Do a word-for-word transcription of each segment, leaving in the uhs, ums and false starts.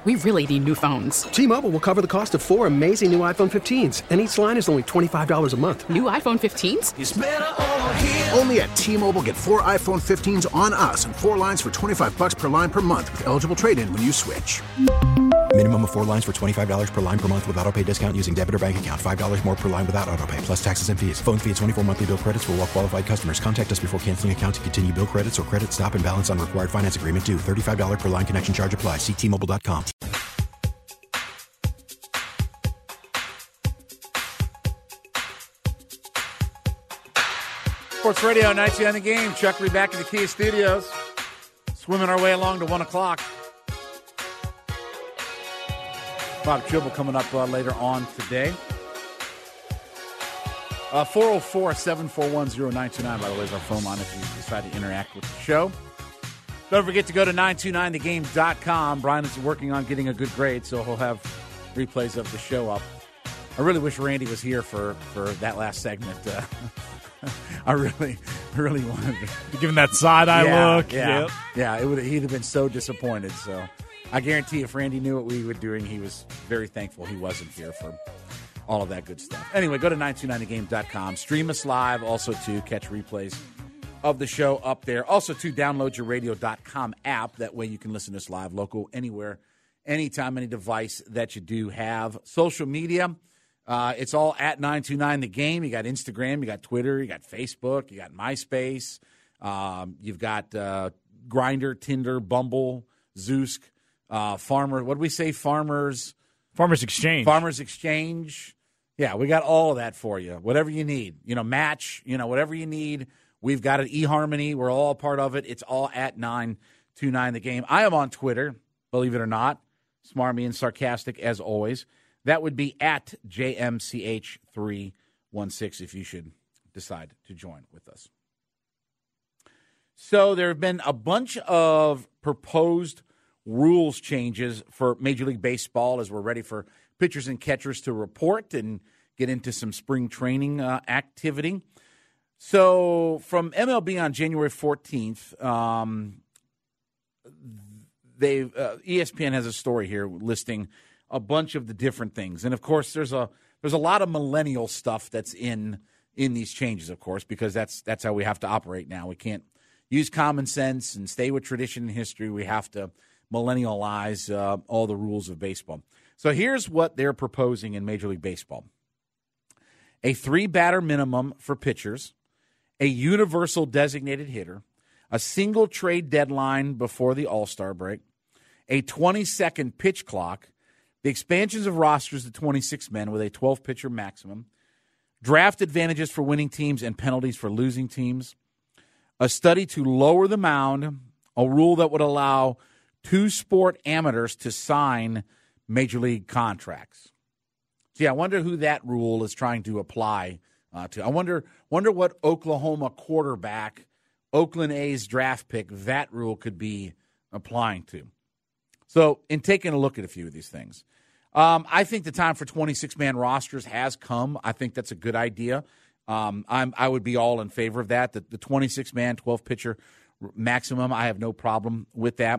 We really need new phones. T-Mobile will cover the cost of four amazing new iPhone fifteens, and each line is only twenty-five dollars a month. New iPhone fifteens? It's better over here. Only at T-Mobile, get four iPhone fifteens on us and four lines for twenty-five dollars per line per month with eligible trade-in when you switch. Minimum of four lines for twenty-five dollars per line per month with autopay discount using debit or bank account. five dollars more per line without autopay, plus taxes and fees. Phone fee at twenty-four monthly bill credits for well-qualified customers. Contact us before canceling account to continue bill credits or credit stop and balance on required finance agreement due. thirty-five dollars per line connection charge applies. See T Mobile dot com. Sports Radio, ninety-nine The Game. Chuck Reed back in the Kia Studios. Swimming our way along to one o'clock. Bob Tribble coming up uh, later on today. Uh, four oh four, seven four one, oh nine two nine, by the way, is our phone line if you decide to interact with the show. Don't forget to go to nine two nine the game dot com. Brian is working on getting a good grade, so he'll have replays of the show up. I really wish Randy was here for, for that last segment. Uh, I really, really wanted to. Give him that side-eye yeah, look. Yeah, Yep. yeah. It would. He'd have been so disappointed. So I guarantee if Randy knew what we were doing, he was very thankful he wasn't here for all of that good stuff. Anyway, go to nine two nine the game dot com. Stream us live. Also, to catch replays of the show up there. Also, to download your radio dot com app. That way you can listen to us live, local, anywhere, anytime, any device that you do have. Social media. Uh, it's all at nine two nine The Game. You got Instagram, you got Twitter, you got Facebook, you got MySpace. Um, you've got uh, Grindr, Tinder, Bumble, Zoosk, uh, Farmer. What do we say? Farmers. Farmers Exchange. Farmers Exchange. Yeah, we got all of that for you. Whatever you need. You know, Match, you know, whatever you need. We've got it. eHarmony. We're all a part of it. It's all at nine two nine The Game. I am on Twitter, believe it or not. Smarmy and sarcastic as always. That would be at J M C H three one six if you should decide to join with us. So there have been a bunch of proposed rules changes for Major League Baseball as we're ready for pitchers and catchers to report and get into some spring training uh, activity. So from M L B on January fourteenth, um, they uh, E S P N has a story here listing a bunch of the different things. And, of course, there's a there's a lot of millennial stuff that's in in these changes, of course, because that's that's how we have to operate now. We can't use common sense and stay with tradition and history. We have to millennialize uh, all the rules of baseball. So here's what they're proposing in Major League Baseball. A three-batter minimum for pitchers, a universal designated hitter, a single trade deadline before the All-Star break, a twenty-second pitch clock, the expansions of rosters to twenty-six men with a twelve-pitcher maximum, draft advantages for winning teams and penalties for losing teams, a study to lower the mound, a rule that would allow two-sport amateurs to sign Major League contracts. See, I wonder who that rule is trying to apply uh, to. I wonder, wonder what Oklahoma quarterback, Oakland A's draft pick, that rule could be applying to. So in taking a look at a few of these things, um, I think the time for twenty-six man rosters has come. I think that's a good idea. Um, I'm, I would be all in favor of that. The, the twenty-six man, twelve-pitcher maximum, I have no problem with that.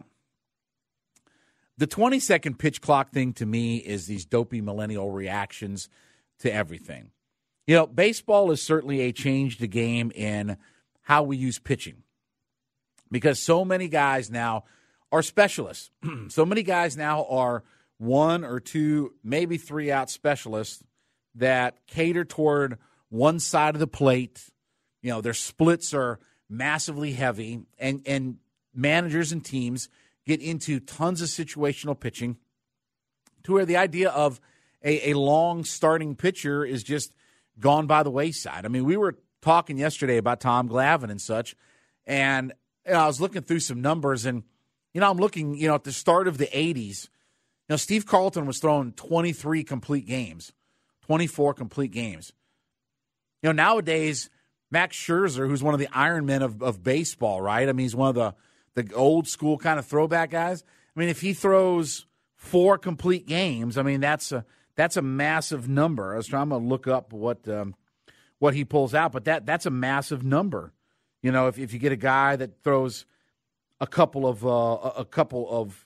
The twenty-second pitch clock thing to me is these dopey millennial reactions to everything. You know, baseball is certainly a change the game in how we use pitching because so many guys now are specialists. So many guys now are one or two, maybe three out specialists that cater toward one side of the plate. You know, their splits are massively heavy, and, and managers and teams get into tons of situational pitching to where the idea of a, a long starting pitcher is just gone by the wayside. I mean, we were talking yesterday about Tom Glavine and such, and you know, I was looking through some numbers, and you know, I'm looking, you know, at the start of the eighties, you know, Steve Carlton was throwing twenty-three complete games, twenty-four complete games. You know, nowadays, Max Scherzer, who's one of the Iron Men of, of baseball, right? I mean, he's one of the, the old school kind of throwback guys. I mean, if he throws four complete games, I mean, that's a that's a massive number. I was trying to look up what um, what he pulls out, but that that's a massive number. You know, if if you get a guy that throws a couple of uh, a couple of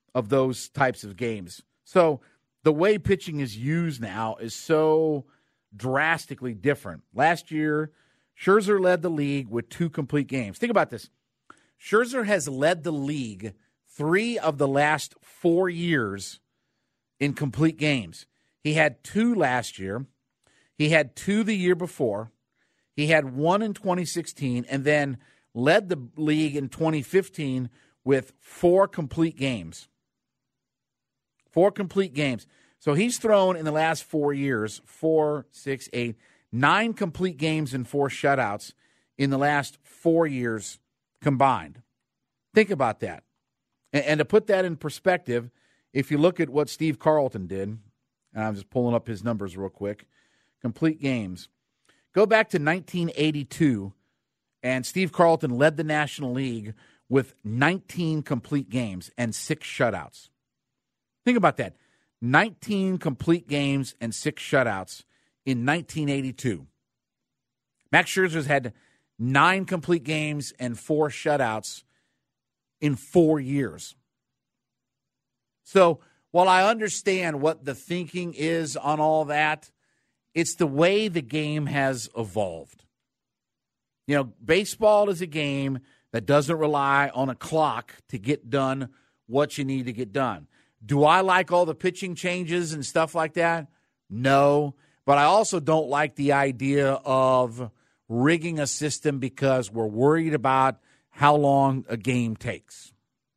of those types of games. So the way pitching is used now is so drastically different. Last year, Scherzer led the league with two complete games. Think about this. Scherzer has led the league three of the last four years in complete games. He had two last year. He had two the year before. He had one in twenty sixteen, and then led the league in twenty fifteen with four complete games. Four complete games. So he's thrown in the last four years, four, six, eight, nine complete games and four shutouts in the last four years combined. Think about that. And, and to put that in perspective, if you look at what Steve Carlton did, and I'm just pulling up his numbers real quick, complete games. Go back to nineteen eighty-two, and Steve Carlton led the National League with nineteen complete games and six shutouts. Think about that. nineteen complete games and six shutouts in nineteen eighty-two. Max Scherzer's had nine complete games and four shutouts in four years. So while I understand what the thinking is on all that, it's the way the game has evolved. You know, baseball is a game that doesn't rely on a clock to get done what you need to get done. Do I like all the pitching changes and stuff like that? No. But I also don't like the idea of rigging a system because we're worried about how long a game takes.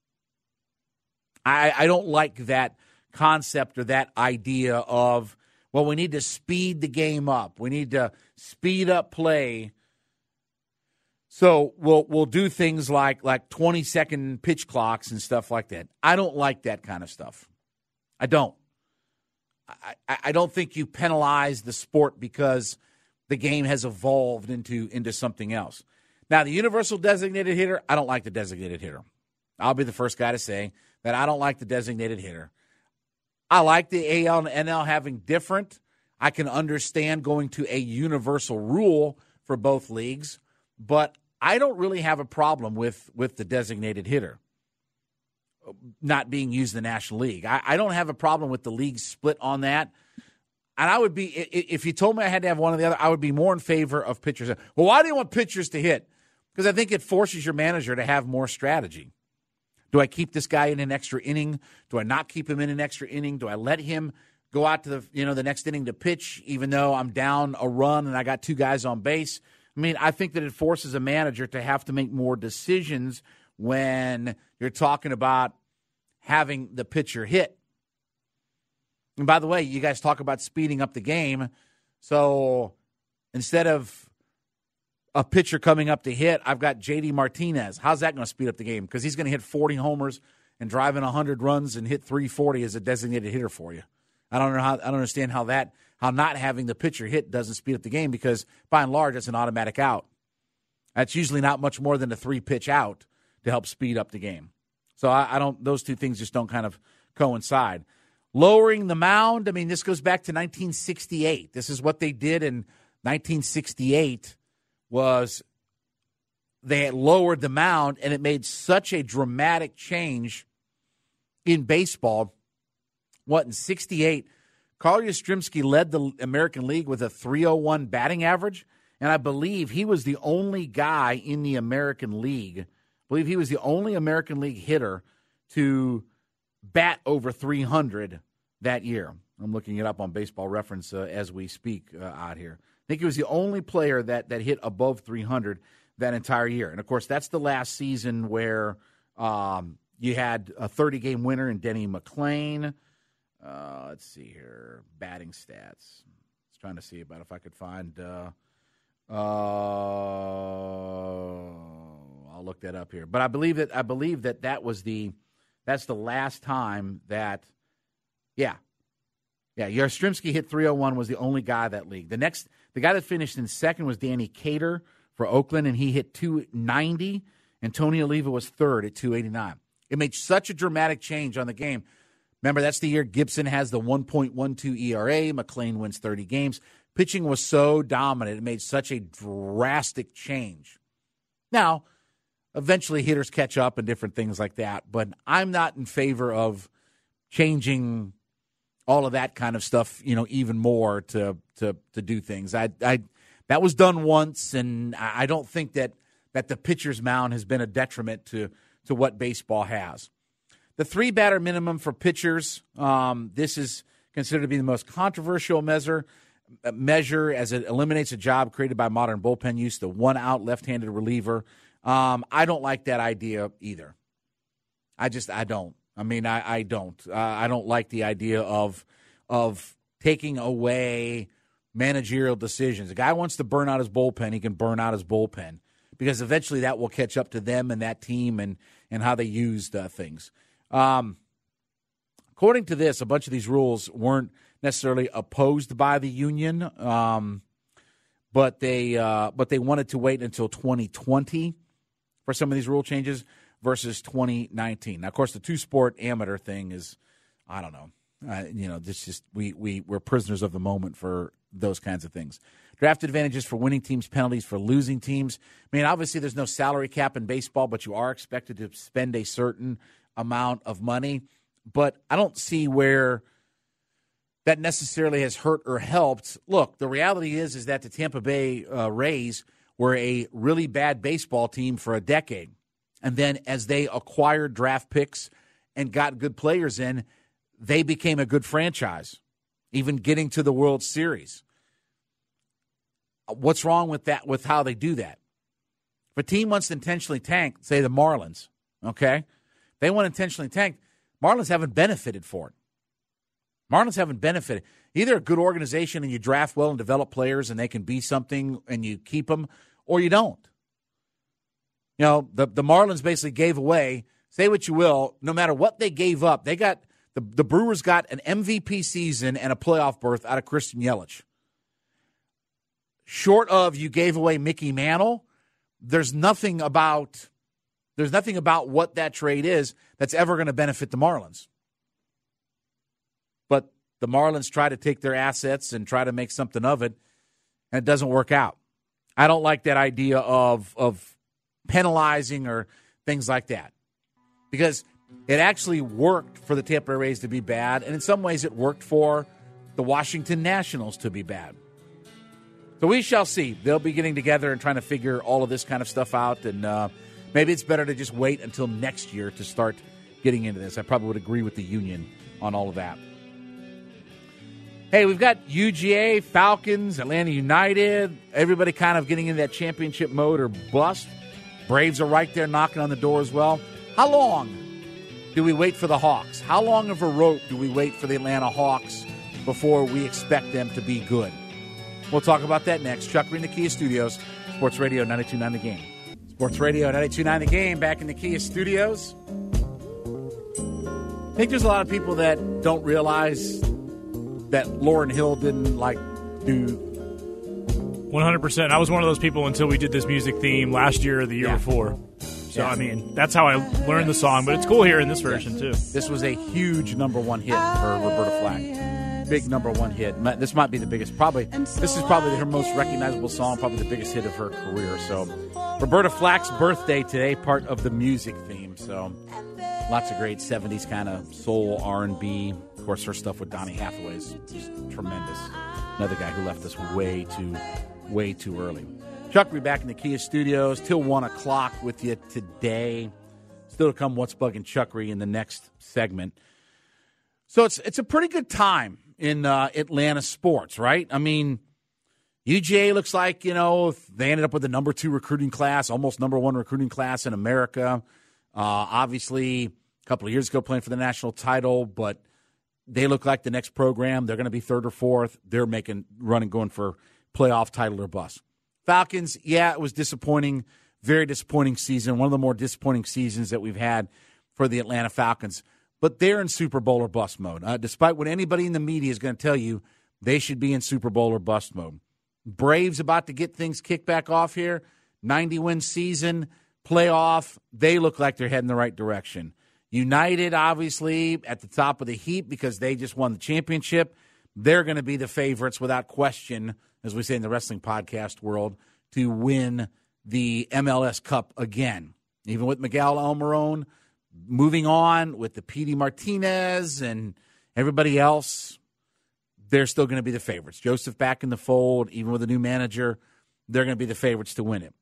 I, I don't like that concept or that idea of, well, we need to speed the game up. We need to speed up play. So we'll we'll do things like like twenty-second pitch clocks and stuff like that. I don't like that kind of stuff. I don't. I, I don't think you penalize the sport because the game has evolved into, into something else. Now, the universal designated hitter, I don't like the designated hitter. I'll be the first guy to say that I don't like the designated hitter. I like the A L and N L having different. I can understand going to a universal rule for both leagues, but I don't really have a problem with, with the designated hitter not being used in the National League. I, I don't have a problem with the league split on that. And I would be, if you told me I had to have one or the other, I would be more in favor of pitchers. Well, why do you want pitchers to hit? Because I think it forces your manager to have more strategy. Do I keep this guy in an extra inning? Do I not keep him in an extra inning? Do I let him go out to the you know the next inning to pitch, even though I'm down a run and I got two guys on base? I mean, I think that it forces a manager to have to make more decisions when you're talking about having the pitcher hit. And by the way, you guys talk about speeding up the game. So instead of a pitcher coming up to hit, I've got J D Martinez. How's that going to speed up the game? Because he's going to hit forty homers and drive in one hundred runs and hit three forty as a designated hitter for you. I don't know how. I don't understand how that how not having the pitcher hit doesn't speed up the game, because by and large it's an automatic out. That's usually not much more than a three pitch out to help speed up the game. So I, I don't. Those two things just don't kind of coincide. Lowering the mound. I mean, this goes back to nineteen sixty-eight. This is what they did in nineteen sixty-eight. Was they had lowered the mound, and it made such a dramatic change in baseball. What, in sixty-eight, Carl Yastrzemski led the American League with a three oh one batting average, and I believe he was the only guy in the American League, I believe he was the only American League hitter to bat over three hundred that year. I'm looking it up on Baseball Reference uh, as we speak uh, out here. I think he was the only player that, that hit above three hundred that entire year. And, of course, that's the last season where um, you had a thirty-game winner in Denny McLain. Uh, let's see here. Batting stats. I was trying to see about if I could find uh, – uh, I'll look that up here. But I believe that I believe that that was the – that's the last time that – yeah. Yeah, Yastrzemski hit three oh one, was the only guy that league. The next – the guy that finished in second was Danny Cater for Oakland, and he hit two ninety, and Tony Oliva was third at two eighty-nine. It made such a dramatic change on the game. Remember, that's the year Gibson has the one point one two E R A. McLain wins thirty games. Pitching was so dominant. It made such a drastic change. Now, eventually hitters catch up and different things like that. But I'm not in favor of changing all of that kind of stuff, you know, even more to to to do things. I I that was done once, and I don't think that that the pitcher's mound has been a detriment to to what baseball has. The three batter minimum for pitchers. Um, this is considered to be the most controversial measure. measure as it eliminates a job created by modern bullpen use, the one-out left-handed reliever. Um, I don't like that idea either. I just, I don't. I mean, I, I don't. Uh, I don't like the idea of of taking away managerial decisions. A guy wants to burn out his bullpen, he can burn out his bullpen because eventually that will catch up to them and that team and, and how they used uh, things. Um, according to this, a bunch of these rules weren't necessarily opposed by the union, um, but they uh, but they wanted to wait until twenty twenty for some of these rule changes versus twenty nineteen. Now, of course, the two-sport amateur thing is, I don't know, uh, you know, this just we we we're prisoners of the moment for those kinds of things. Draft advantages for winning teams, penalties for losing teams. I mean, obviously, there's no salary cap in baseball, but you are expected to spend a certain amount of money. But I don't see where that necessarily has hurt or helped. Look, the reality is is that the Tampa Bay uh, Rays were a really bad baseball team for a decade. And then as they acquired draft picks and got good players in, they became a good franchise, even getting to the World Series. What's wrong with that, with how they do that? If a team wants to intentionally tank, say the Marlins, okay? They want to intentionally tank. Marlins haven't benefited for it. Marlins haven't benefited. Either a good organization and you draft well and develop players and they can be something and you keep them, or you don't. You know, the, the Marlins basically gave away, say what you will, no matter what they gave up, they got the, the Brewers got an M V P season and a playoff berth out of Christian Yelich. Short of you gave away Mickey Mantle, there's nothing about there's nothing about what that trade is that's ever going to benefit the Marlins. But the Marlins try to take their assets and try to make something of it, and it doesn't work out. I don't like that idea of of penalizing or things like that, because it actually worked for the Tampa Bay Rays to be bad, and in some ways it worked for the Washington Nationals to be bad. So we shall see. They'll be getting together and trying to figure all of this kind of stuff out, and uh, maybe it's better to just wait until next year to start getting into this. I probably would agree with the union on all of that. Hey, we've got U G A, Falcons, Atlanta United, everybody kind of getting into that championship mode or bust. Braves are right there knocking on the door as well. How long do we wait for the Hawks? How long of a rope do we wait for the Atlanta Hawks before we expect them to be good? We'll talk about that next. Chuck Green, the Kia Studios, Sports Radio ninety-two point nine The Game. Sports Radio ninety-two point nine The Game, back in the Kia Studios. I think there's a lot of people that don't realize that Lauryn Hill didn't, like, do... one hundred percent. I was one of those people until we did this music theme last year or the year yeah. before. So, yeah. I mean, that's how I learned the song, but it's cool hearing this version, too. This was a huge number one hit for Roberta Flack. Big number one hit. This might be the biggest, probably, this is probably her most recognizable song, probably the biggest hit of her career. So, Roberta Flack's birthday today, part of the music theme. So, lots of great seventies kind of soul, R and B. Of course, her stuff with Donny Hathaway is just tremendous. Another guy who left us way too, way too early. Chuck will be back in the Kia Studios till one o'clock with you today. Still to come, What's Bugging Chuckery in the next segment. So it's it's a pretty good time in uh, Atlanta sports, right? I mean, U G A looks like, you know, they ended up with the number two recruiting class, almost number one recruiting class in America. Uh, obviously, a couple of years ago playing for the national title, but they look like the next program. They're going to be third or fourth. They're making running, going for playoff title or bust. Falcons, yeah, it was disappointing. Very disappointing season. One of the more disappointing seasons that we've had for the Atlanta Falcons. But they're in Super Bowl or bust mode. Uh, despite what anybody in the media is going to tell you, they should be in Super Bowl or bust mode. Braves about to get things kicked back off here. ninety-win season, playoff. They look like they're heading the right direction. United, obviously, at the top of the heap because they just won the championship. They're going to be the favorites without question, as we say in the wrestling podcast world, to win the M L S Cup again. even with Miguel Almiron moving on, with the P D Martinez and everybody else, they're still going to be the favorites. Joseph back in the fold, even with a new manager, they're going to be the favorites to win it.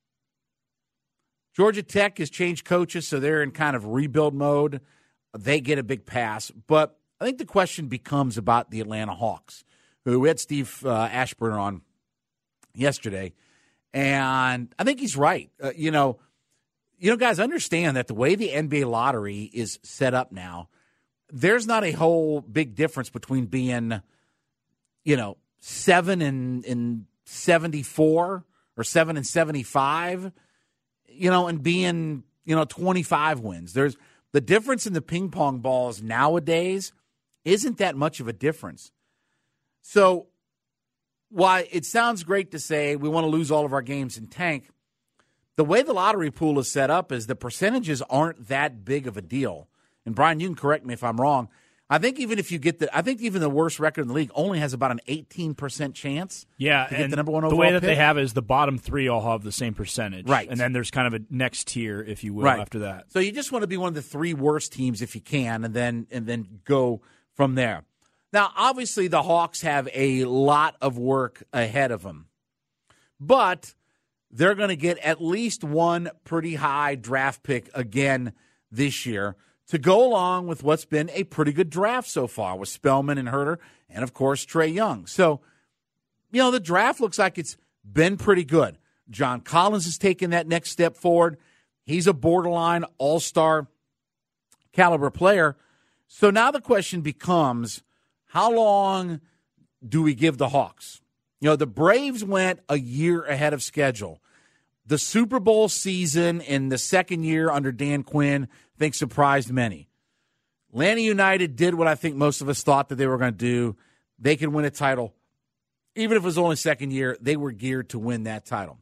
Georgia Tech has changed coaches, so they're in kind of rebuild mode. They get a big pass. But I think the question becomes about the Atlanta Hawks, who we had Steve uh, Ashburn on yesterday, and I think he's right. Uh, you know, you know, guys, understand that the way the N B A lottery is set up now, there's not a whole big difference between being, you know, seven and, and seventy-four or seven and seventy-five, you know, and being, you know, twenty-five wins. There's the difference in the ping pong balls nowadays isn't that much of a difference. So while it sounds great to say we want to lose all of our games and tank, the way the lottery pool is set up is the percentages aren't that big of a deal. And Brian, you can correct me if I'm wrong. I think even if you get the, I think even the worst record in the league only has about an eighteen percent chance. Yeah, to get and the number one the overall way that pick. they have it is the bottom three all have the same percentage, Right? And then there's kind of a next tier, if you will, right. after that. So you just want to be one of the three worst teams if you can, and then and then go from there. Now, obviously, the Hawks have a lot of work ahead of them, but they're going to get at least one pretty high draft pick again this year to go along with what's been a pretty good draft so far with Spellman and Herter and, of course, Trae Young. So, you know, the draft looks like it's been pretty good. John Collins has taken that next step forward. He's a borderline all-star caliber player. So now the question becomes, how long do we give the Hawks? You know, the Braves went a year ahead of schedule. The Super Bowl season in the second year under Dan Quinn, I think, surprised many. Atlanta United did what I think most of us thought that they were going to do. They could win a title. Even if it was only second year, they were geared to win that title.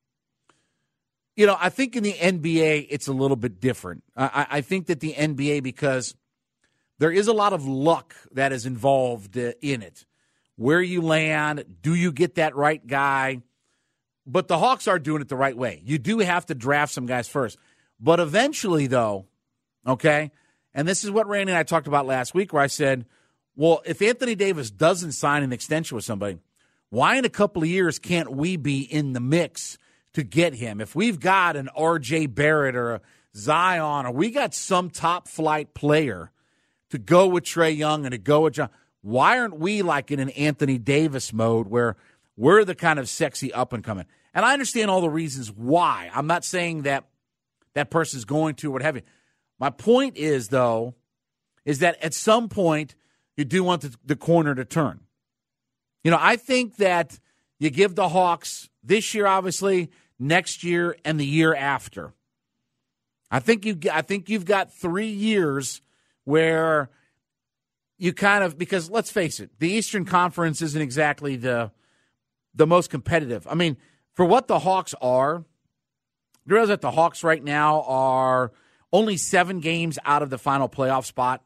You know, I think in the N B A, it's a little bit different. I, I think that the N B A, because there is a lot of luck that is involved uh, in it. Where you land, do you get that right guy? But the Hawks are doing it the right way. You do have to draft some guys first. But eventually, though, okay, and this is what Randy and I talked about last week, where I said, well, if Anthony Davis doesn't sign an extension with somebody, why in a couple of years can't we be in the mix to get him? If we've got an R J Barrett or a Zion, or we got some top-flight player to go with Trae Young and to go with John, why aren't we like in an Anthony Davis mode where we're the kind of sexy up-and-coming? And I understand all the reasons why. I'm not saying that that person's going to or what have you. My point is, though, is that at some point you do want the, the corner to turn. You know, I think that you give the Hawks this year, obviously, next year, and the year after. I think you. I think you've got three years where you kind of, because let's face it, the Eastern Conference isn't exactly the the most competitive. I mean, for what the Hawks are, you realize that the Hawks right now are only seven games out of the final playoff spot.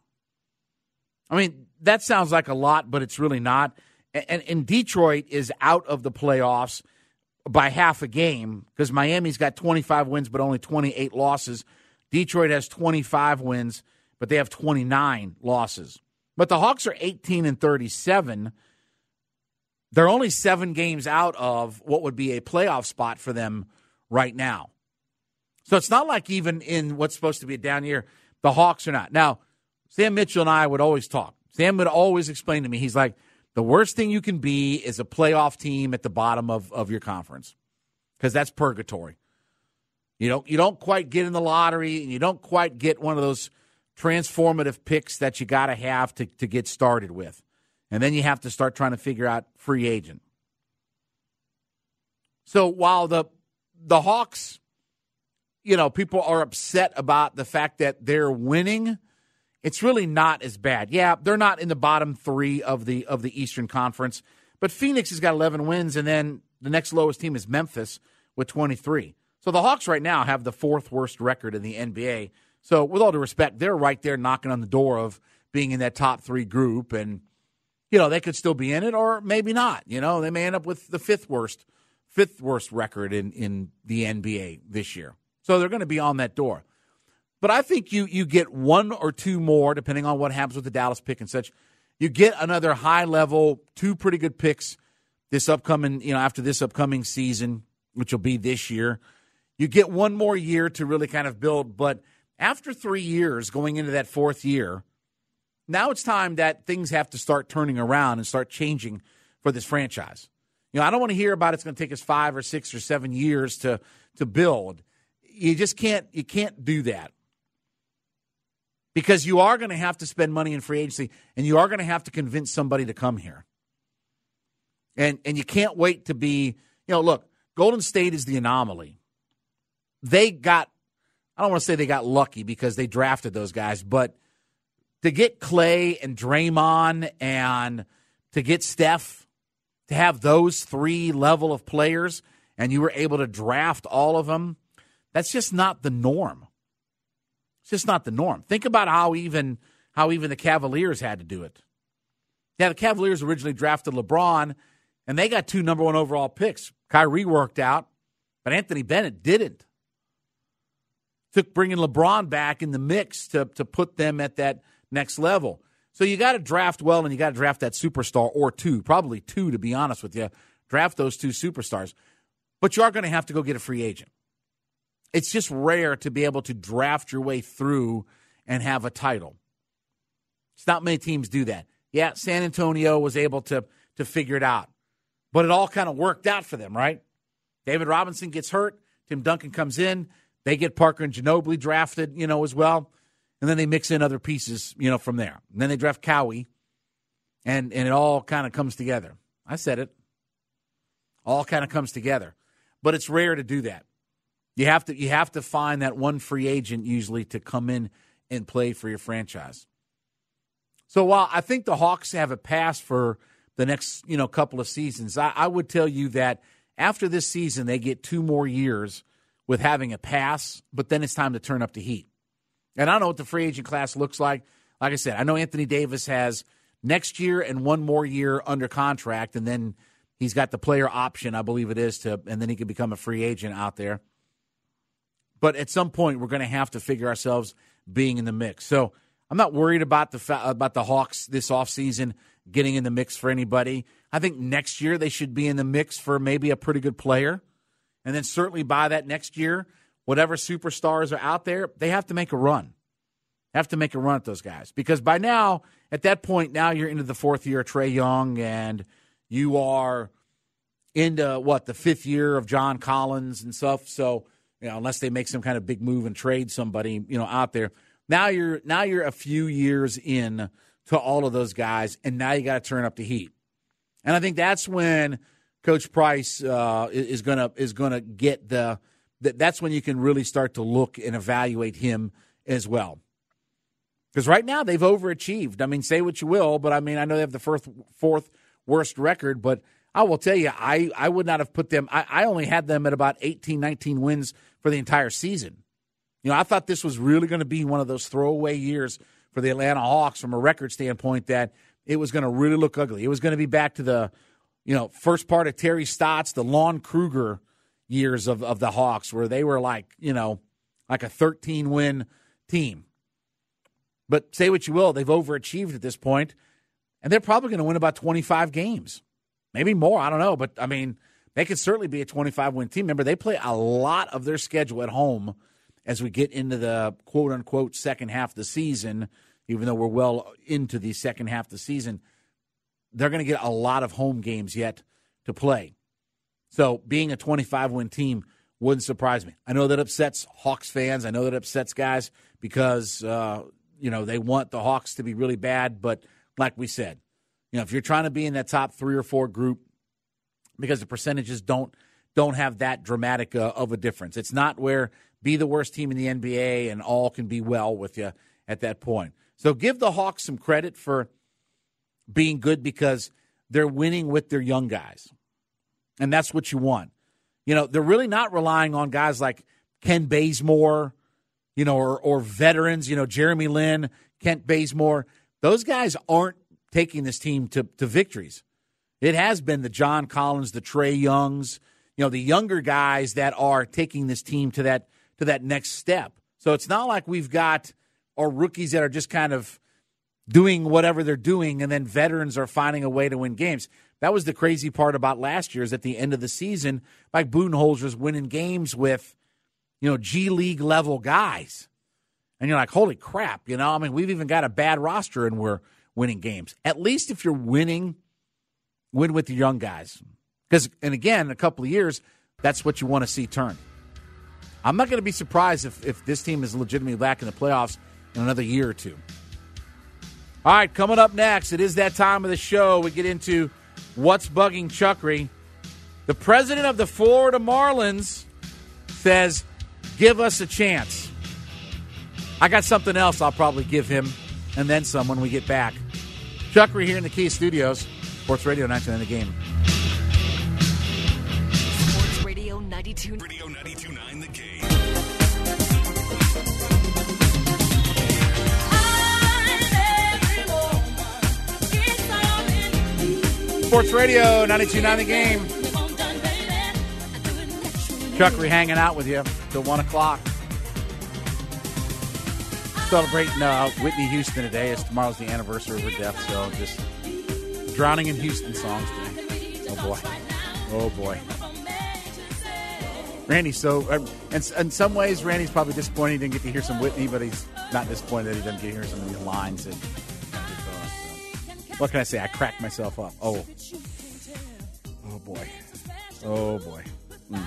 I mean, that sounds like a lot, but it's really not. And, and Detroit is out of the playoffs by half a game because Miami's got twenty-five wins but only twenty-eight losses. Detroit has twenty-five wins, but they have twenty-nine losses. But the Hawks are eighteen and thirty-seven. They're only seven games out of what would be a playoff spot for them right now. So it's not like even in what's supposed to be a down year, the Hawks are not. Now, Sam Mitchell and I would always talk. Sam would always explain to me, he's like, the worst thing you can be is a playoff team at the bottom of, of your conference because that's purgatory. You don't, you don't quite get in the lottery, and you don't quite get one of those transformative picks that you got to have to to get started with. And then you have to start trying to figure out free agent. So while the the Hawks, you know, people are upset about the fact that they're winning, it's really not as bad. Yeah, they're not in the bottom three of the of the Eastern Conference, but Phoenix has got eleven wins, and then the next lowest team is Memphis with twenty-three. So the Hawks right now have the fourth worst record in the N B A. So with all due respect, they're right there knocking on the door of being in that top three group, and you know, they could still be in it or maybe not. You know, they may end up with the fifth worst, fifth worst record in, in the N B A this year. So they're going to be on that door. But I think you you get one or two more, depending on what happens with the Dallas pick and such. You get another high-level, two pretty good picks this upcoming, you know, after this upcoming season, which will be this year. You get one more year to really kind of build. But after three years, going into that fourth year, now it's time that things have to start turning around and start changing for this franchise. You know, I don't want to hear about it's going to take us five or six or seven years to to build. You just can't you can't do that. Because you are going to have to spend money in free agency, and you are going to have to convince somebody to come here. And and you can't wait to be, you know, look, Golden State is the anomaly. They got, I don't want to say they got lucky because they drafted those guys, but to get Clay and Draymond and to get Steph, to have those three level of players, and you were able to draft all of them, that's just not the norm. It's just not the norm. Think about how even how even the Cavaliers had to do it. Yeah, the Cavaliers originally drafted LeBron, and they got two number one overall picks. Kyrie worked out, but Anthony Bennett didn't. Took bringing LeBron back in the mix to, to put them at that next level. So you got to draft well, and you got to draft that superstar or two, probably two to be honest with you. Draft those two superstars. But you are going to have to go get a free agent. It's just rare to be able to draft your way through and have a title. It's not many teams do that. Yeah, San Antonio was able to, to figure it out. But it all kind of worked out for them, right? David Robinson gets hurt. Tim Duncan comes in. They get Parker and Ginobili drafted, you know, as well. And then they mix in other pieces, you know, from there. And then they draft Cowie. And, and it all kind of comes together. I said it. All kind of comes together. But it's rare to do that. You have to you have to find that one free agent usually to come in and play for your franchise. So while I think the Hawks have a pass for the next, you know, couple of seasons, I, I would tell you that after this season they get two more years with having a pass, but then it's time to turn up the heat. And I don't know what the free agent class looks like. Like I said, I know Anthony Davis has next year and one more year under contract, and then he's got the player option, I believe it is, to and then he can become a free agent out there. But at some point, we're going to have to figure ourselves being in the mix. So I'm not worried about the fa- about the Hawks this offseason getting in the mix for anybody. I think next year they should be in the mix for maybe a pretty good player. And then certainly by that next year, whatever superstars are out there, they have to make a run. They have to make a run at those guys. Because by now, at that point, now you're into the fourth year of Trae Young, and you are into, what, the fifth year of John Collins and stuff. So, you know, unless they make some kind of big move and trade somebody, you know, out there. Now you're now you're a few years in to all of those guys, and now you got to turn up the heat. And I think that's when Coach Price uh, is gonna is gonna get the. That's when you can really start to look and evaluate him as well. Because right now they've overachieved. I mean, say what you will, but I mean, I know they have the fourth fourth worst record, but I will tell you, I, I would not have put them. I, I only had them at about eighteen, nineteen wins for the entire season. You know, I thought this was really going to be one of those throwaway years for the Atlanta Hawks from a record standpoint, that it was going to really look ugly. It was going to be back to the, you know, first part of Terry Stotts, the Lon Kruger years of, of the Hawks, where they were like, you know, like a thirteen-win team. But say what you will, they've overachieved at this point, and they're probably going to win about twenty-five games. Maybe more, I don't know. But, I mean, they could certainly be a twenty-five-win team. Remember, they play a lot of their schedule at home as we get into the quote-unquote second half of the season. Even though we're well into the second half of the season, they're going to get a lot of home games yet to play. So being a twenty-five-win team wouldn't surprise me. I know that upsets Hawks fans. I know that upsets guys because, uh, you know, they want the Hawks to be really bad. But like we said, you know, if you're trying to be in that top three or four group, because the percentages don't don't have that dramatic uh, of a difference. It's not where be the worst team in the N B A and all can be well with you at that point. So give the Hawks some credit for being good because they're winning with their young guys. And that's what you want. You know, they're really not relying on guys like Ken Bazemore, you know, or, or veterans, you know, Jeremy Lin, Kent Bazemore. Those guys aren't taking this team to, to victories. It has been the John Collins, the Trae Youngs, you know, the younger guys that are taking this team to that to that next step. So it's not like we've got our rookies that are just kind of doing whatever they're doing, and then veterans are finding a way to win games. That was the crazy part about last year, is at the end of the season, Mike Budenholzer's winning games with, you know, G League level guys. And you're like, holy crap, you know, I mean, we've even got a bad roster and we're winning games. At least if you're winning, win with the young guys. Because, and again, in a couple of years, that's what you want to see turn. I'm not going to be surprised if, if this team is legitimately back in the playoffs in another year or two. All right, coming up next, it is that time of the show. We get into what's bugging Chuckery. The president of the Florida Marlins says, give us a chance. I got something else I'll probably give him, and then some when we get back. Chuckery here in the Key Studios, Sports Radio ninety-two point nine The Game. Sports Radio ninety-two. Radio ninety-two point nine The Game. Sports Radio ninety-two point nine The Game. Chuckery hanging out with you till one o'clock. Celebrating uh, Whitney Houston today, as tomorrow's the anniversary of her death, so just drowning in Houston songs today. Oh, boy. Oh, boy. Randy's so, uh, in, in some ways, Randy's probably disappointed he didn't get to hear some Whitney, but he's not disappointed that he doesn't get to hear some of these lines. And, what can I say? I cracked myself up. Oh. Oh, boy. Oh, boy. Mm.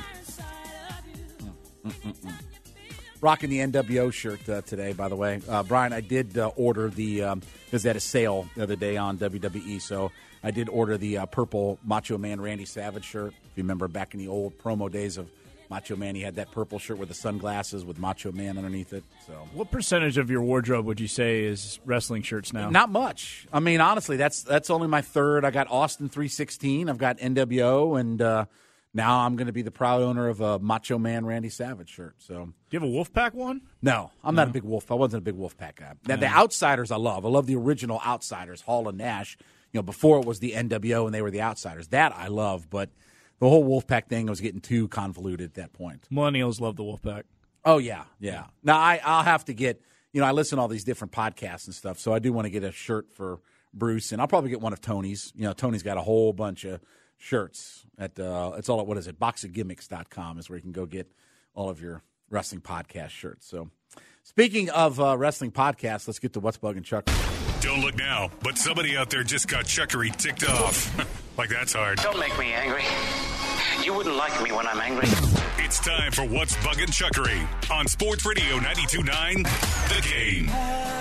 Mm, mm, mm, mm. Rocking the N W O shirt uh, today, by the way. Uh, Brian, I did uh, order the, um, because they had a sale the other day on W W E, so I did order the uh, purple Macho Man Randy Savage shirt. If you remember back in the old promo days of Macho Man, he had that purple shirt with the sunglasses with Macho Man underneath it. So, what percentage of your wardrobe would you say is wrestling shirts now? Not much. I mean, honestly, that's that's only my third. I got Austin three sixteen. I've got N W O, and uh, now I'm going to be the proud owner of a Macho Man Randy Savage shirt. So, do you have a Wolfpack one? No, I'm no. not a big Wolf. I wasn't a big Wolfpack guy. Now, no. The Outsiders I love. I love the original Outsiders, Hall and Nash. You know, before it was the N W O and they were the Outsiders. That I love, but the whole Wolfpack thing was getting too convoluted at that point. Millennials love the Wolfpack. Oh, yeah, yeah. Now, I, I'll have to get, you know, I listen to all these different podcasts and stuff, so I do want to get a shirt for Bruce, and I'll probably get one of Tony's. You know, Tony's got a whole bunch of shirts. At uh, it's all at, what is it, box of gimmicks dot com is where you can go get all of your wrestling podcast shirts. So, speaking of uh, wrestling podcasts, let's get to What's Bugging Chuck. Don't look now, but somebody out there just got Chuckery ticked off. Like that's hard. Don't make me angry. You wouldn't like me when I'm angry. It's time for What's Bugging Chuckery on Sports Radio ninety-two point nine The Game.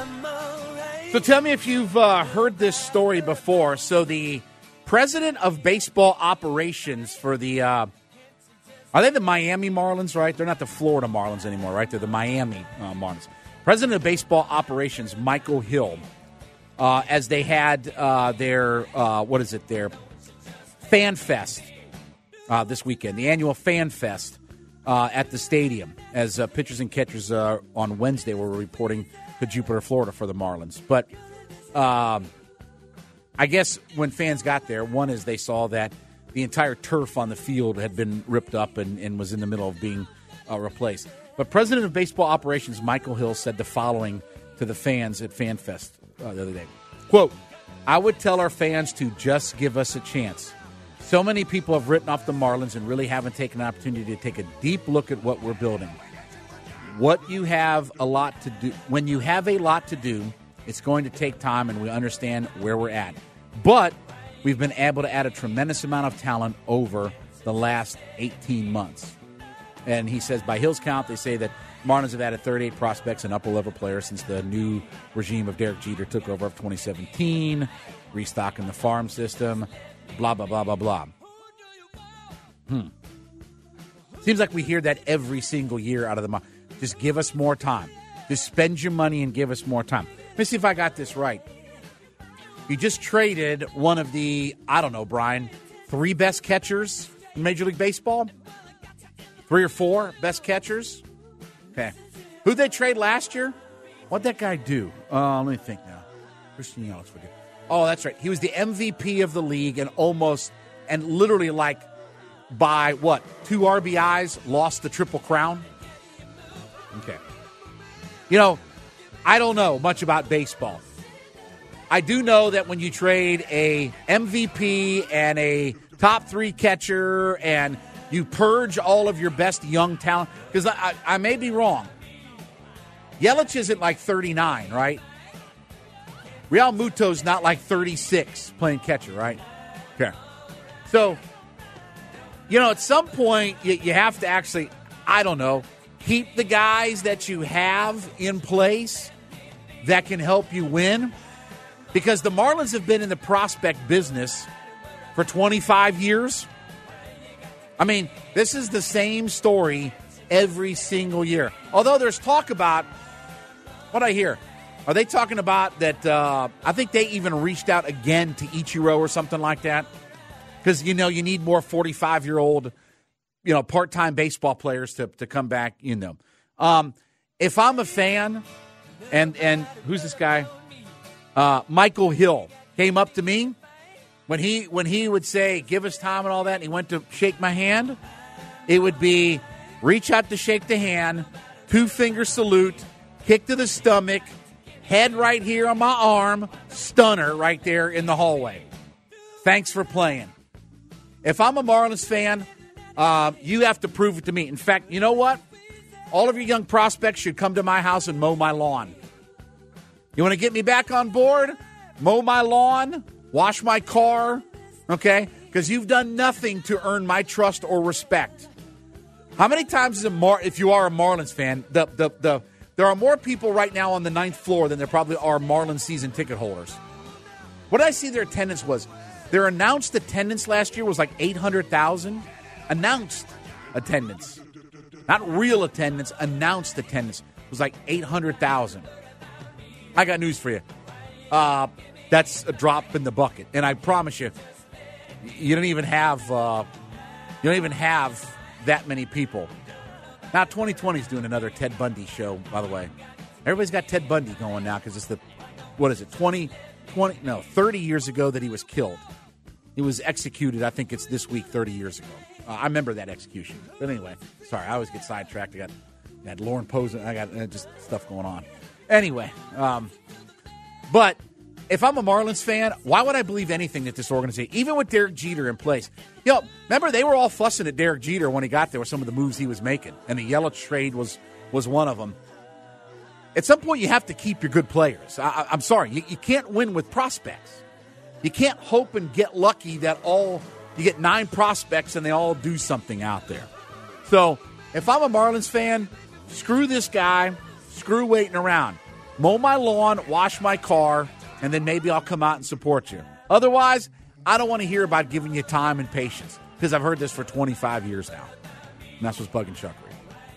So tell me if you've uh, heard this story before. So the president of baseball operations for the, uh, are they the Miami Marlins, right? They're not the Florida Marlins anymore, right? They're the Miami uh, Marlins. President of baseball operations, Michael Hill, uh, as they had uh, their, uh, what is it, their Fan Fest uh, this weekend, the annual Fan Fest uh, at the stadium, as uh, pitchers and catchers uh, on Wednesday were reporting to Jupiter, Florida for the Marlins. But um, I guess when fans got there, one is they saw that the entire turf on the field had been ripped up and, and was in the middle of being uh, replaced. But President of Baseball Operations Michael Hill said the following to the fans at Fan Fest uh, the other day. Quote, I would tell our fans to just give us a chance. So many people have written off the Marlins and really haven't taken an opportunity to take a deep look at what we're building. What you have a lot to do, when you have a lot to do, it's going to take time, and we understand where we're at. But we've been able to add a tremendous amount of talent over the last eighteen months. And he says, by Hill's count, they say that Marlins have added thirty-eight prospects and upper-level players since the new regime of Derek Jeter took over of twenty seventeen, restocking the farm system, blah, blah, blah, blah, blah. Hmm. Seems like we hear that every single year out of the Marlins. Just give us more time. Just spend your money and give us more time. Let me see if I got this right. You just traded one of the, I don't know, Brian, three best catchers in Major League Baseball? Three or four best catchers? Okay. Who'd they trade last year? What'd that guy do? Uh, let me think now. Christian Yelich. Oh, that's right. He was the M V P of the league and almost, and literally like by, what, two R B Is, lost the Triple Crown? Okay. You know, I don't know much about baseball. I do know that when you trade a M V P and a top three catcher and you purge all of your best young talent, because I, I, I may be wrong. Yelich isn't like thirty-nine, right? Real Muto's not like thirty-six playing catcher, right? Okay. So, you know, at some point, you, you have to actually, I don't know, keep the guys that you have in place that can help you win. Because the Marlins have been in the prospect business for twenty-five years. I mean, this is the same story every single year. Although there's talk about, what I hear, are they talking about that, uh, I think they even reached out again to Ichiro or something like that? Because, you know, you need more forty-five-year-old, you know, part-time baseball players to, to come back, you know. Um, if I'm a fan, and and who's this guy? Uh, Michael Hill came up to me when he when he would say, give us time and all that, and he went to shake my hand, it would be reach out to shake the hand, two-finger salute, kick to the stomach, head right here on my arm, stunner right there in the hallway. Thanks for playing. If I'm a Marlins fan, uh, you have to prove it to me. In fact, you know what? All of your young prospects should come to my house and mow my lawn. You want to get me back on board? Mow my lawn, wash my car, okay? Because you've done nothing to earn my trust or respect. How many times is a Mar- if you are a Marlins fan, the, the the there are more people right now on the ninth floor than there probably are Marlins season ticket holders. What did I see their attendance was? Their announced attendance last year was like eight hundred thousand. Announced attendance. Not real attendance, announced attendance was like eight hundred thousand. I got news for you. Uh, that's a drop in the bucket, and I promise you, you don't even have uh, you don't even have that many people. Now, twenty twenty is doing another Ted Bundy show. By the way, everybody's got Ted Bundy going now because it's the what is it twenty, twenty no thirty years ago that he was killed. He was executed. I think it's this week, thirty years ago. Uh, I remember that execution. But anyway, sorry, I always get sidetracked. I got, I got Lauren Posen. I got uh, just stuff going on. Anyway, um, but if I'm a Marlins fan, why would I believe anything that this organization, even with Derek Jeter in place? You know, remember they were all fussing at Derek Jeter when he got there with some of the moves he was making, and the Yelich trade was was one of them. At some point, you have to keep your good players. I, I'm sorry, you, you can't win with prospects. You can't hope and get lucky that all you get nine prospects and they all do something out there. So if I'm a Marlins fan, screw this guy. Screw waiting around. Mow my lawn, wash my car, and then maybe I'll come out and support you. Otherwise, I don't want to hear about giving you time and patience because I've heard this for twenty-five years now. And that's what's bugging Chuckery.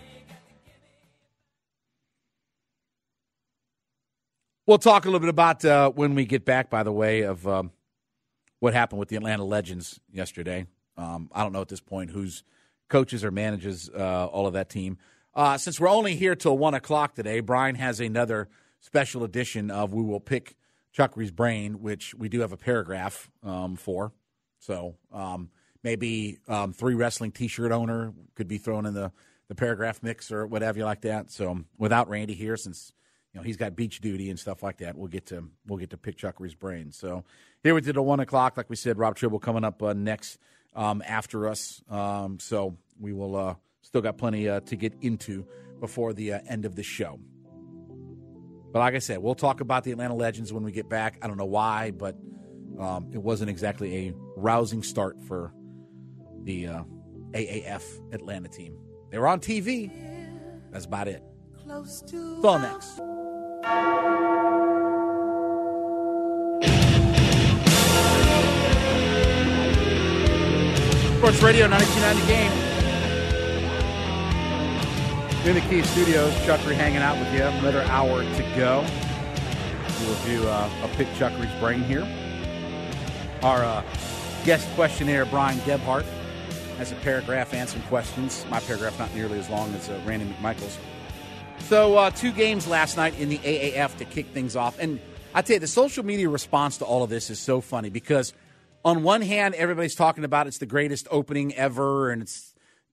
We'll talk a little bit about uh, when we get back, by the way, of um, what happened with the Atlanta Legends yesterday. Um, I don't know at this point who's coaches or manages uh, all of that team. Uh, since we're only here till one o'clock today, Brian has another special edition of We Will Pick Chuckery's Brain, which we do have a paragraph um, for. So um, maybe um, three wrestling T-shirt owner could be thrown in the, the paragraph mix or whatever you like that. So without Randy here, since you know he's got beach duty and stuff like that, we'll get to we'll get to pick Chuckery's brain. So here we did a one o'clock, like we said. Rob Tribble coming up uh, next um, after us. Um, so we will. Uh, Still got plenty uh, to get into before the uh, end of the show. But like I said, we'll talk about the Atlanta Legends when we get back. I don't know why, but um, it wasn't exactly a rousing start for the uh, A A F Atlanta team. They were on T V. That's about it. It's all next. Sports Radio ninety-two point nine The Game. In the Key Studios, Chuckery hanging out with you. Another hour to go. We will do uh, a Pick Chuckery's Brain here. Our uh, guest questionnaire, Brian Gebhardt, has a paragraph answering questions. My paragraph not nearly as long as uh, Randy McMichael's. So uh, two games last night in the A A F to kick things off. And I tell you, the social media response to all of this is so funny because on one hand, everybody's talking about it's the greatest opening ever and it's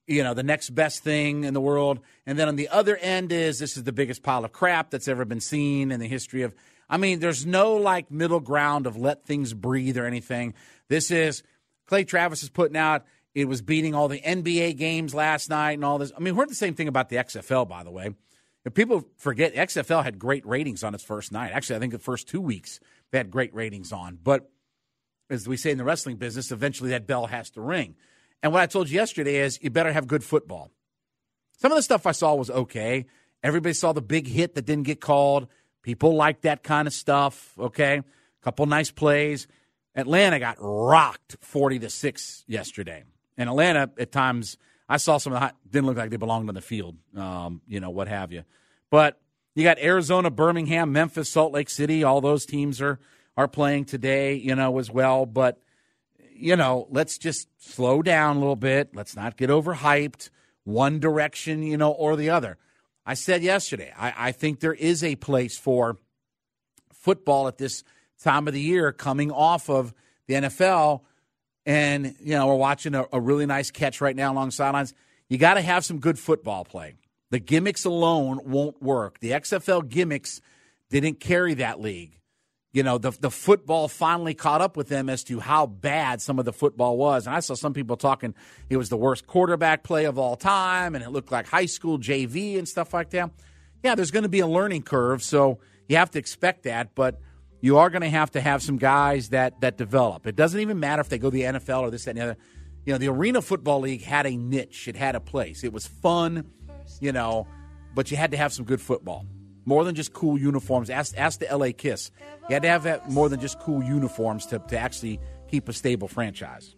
you know, the next best thing in the world. And then on the other end is this is the biggest pile of crap that's ever been seen in the history of, I mean, there's no like middle ground of let things breathe or anything. This is Clay Travis is putting out, it was beating all the N B A games last night and all this. I mean, we heard the same thing about the X F L, by the way. If people forget, X F L had great ratings on its first night. Actually, I think the first two weeks they had great ratings on. But as we say in the wrestling business, eventually that bell has to ring. And what I told you yesterday is you better have good football. Some of the stuff I saw was okay. Everybody saw the big hit that didn't get called. People like that kind of stuff, okay? A couple nice plays. Atlanta got rocked forty to six yesterday. And Atlanta, at times, I saw some of the – didn't look like they belonged on the field, um, you know, what have you. But you got Arizona, Birmingham, Memphis, Salt Lake City. All those teams are are playing today, you know, as well. But – you know, let's just slow down a little bit. Let's not get overhyped one direction, you know, or the other. I said yesterday, I, I think there is a place for football at this time of the year coming off of the N F L. And, you know, we're watching a, a really nice catch right now along the sidelines. You got to have some good football play. The gimmicks alone won't work. The X F L gimmicks didn't carry that league. You know, the the football finally caught up with them as to how bad some of the football was. And I saw some people talking it was the worst quarterback play of all time, and it looked like high school J V and stuff like that. Yeah, there's going to be a learning curve, so you have to expect that. But you are going to have to have some guys that that develop. It doesn't even matter if they go to the N F L or this, that, and the other. You know, the Arena Football League had a niche. It had a place. It was fun, you know, but you had to have some good football. More than just cool uniforms. Ask, ask the L A Kiss. You had to have that more than just cool uniforms to, to actually keep a stable franchise.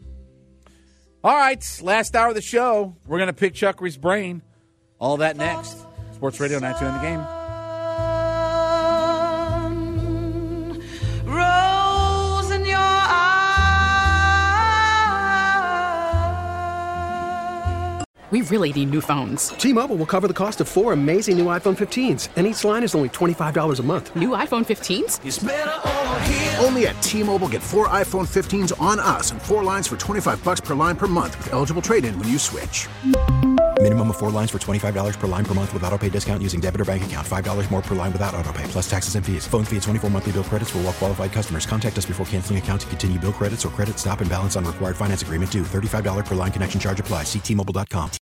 All right, last hour of the show. We're going to pick Chuckery's brain. All that next. Sports Radio nine two nine The Game. Rose in your eyes. We really need new phones. T-Mobile will cover the cost of four amazing new iPhone fifteens, and each line is only twenty-five dollars a month. New iPhone fifteens? It's better over here. Only at T-Mobile, get four iPhone fifteens on us and four lines for twenty-five bucks per line per month with eligible trade-in when you switch. Minimum of four lines for twenty-five dollars per line per month with auto-pay discount using debit or bank account. five dollars more per line without auto-pay, plus taxes and fees. Phone fee at twenty-four monthly bill credits for well-qualified customers. Contact us before canceling account to continue bill credits or credit stop and balance on required finance agreement due. thirty-five dollars per line connection charge applies. See T Mobile dot com.